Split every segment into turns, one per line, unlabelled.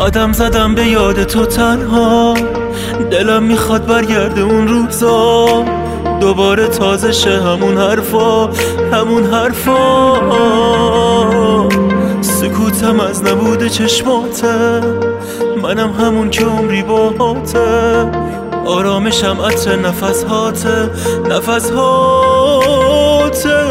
قدم زدم به یاد تو تنها، دلم میخواد برگرده اون روزا، دوباره تازه شه همون حرفا، همون حرفا. سکوتم از نبود چشماته، منم همون که عمری باهاته، آرامشم عطر نفس هاته، نفس هاته.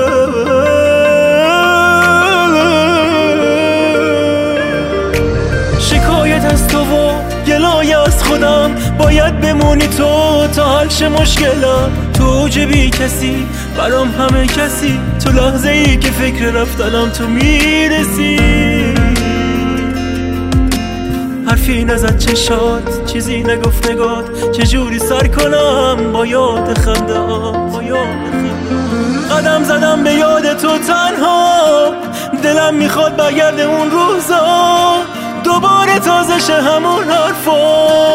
شکایت از تو و گلایه از خودم، باید بمونی تو تا حل شه مشکلم. تو اوج بی کسی برام همه کسی، تو لحظه ای که فکر رفتنم تو میرسی. حرفی نزد چشات، چیزی نگفت نگات، چجوری سر کنم با یاد خنده ها، با یاد خنده ها. قدم زدم به یاد تو تنها، دلم میخواد برگرده اون روزا، دوباره تازه شه همون حرفا،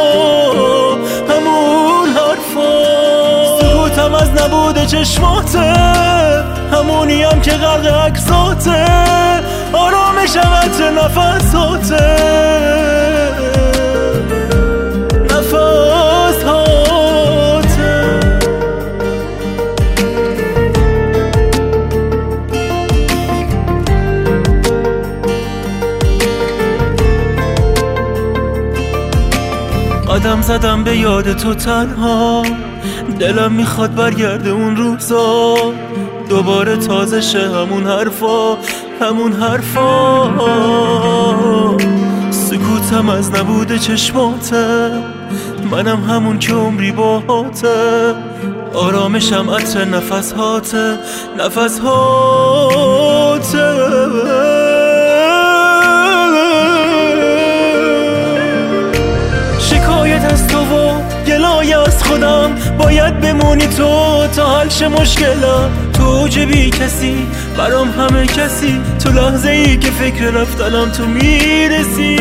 همون حرفا. سکوتم از نبود چشماته، همونیم که غرق عکساته، آرامشم عطر نفساته، نفس هاته. قدم زدم به یاد تو تنها، دلم میخواد برگرده اون روزا، دوباره تازه شه همون حرفا، همون حرفا. سکوتم از نبود چشماته، منم همون که عمری باهاته، آرامشم عطر نفس هاته، نفس هاته. شکایت از تو و گلایه از خودم، باید بمونی تو تا حل شه مشکلم. تو اوج بی کسی برام همه کسی، تو لحظه ای که فکر رفتنم تو میرسی.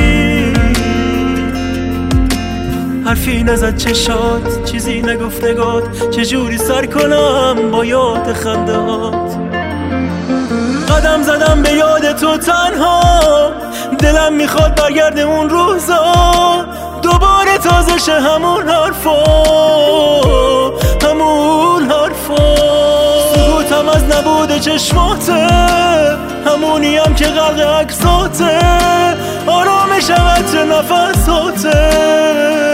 حرفی نزد چشات، چیزی نگفت نگات، چجوری سر کنم با یاد خنده هات. قدم زدم به یاد تو تنها، دلم میخواد برگرده اون روزا، دوباره تازه شه همون حرفا، همون حرفا. سکوتم از نبود چشماته، همونیم که غرق عکساته، آرامشم عطر نفساته.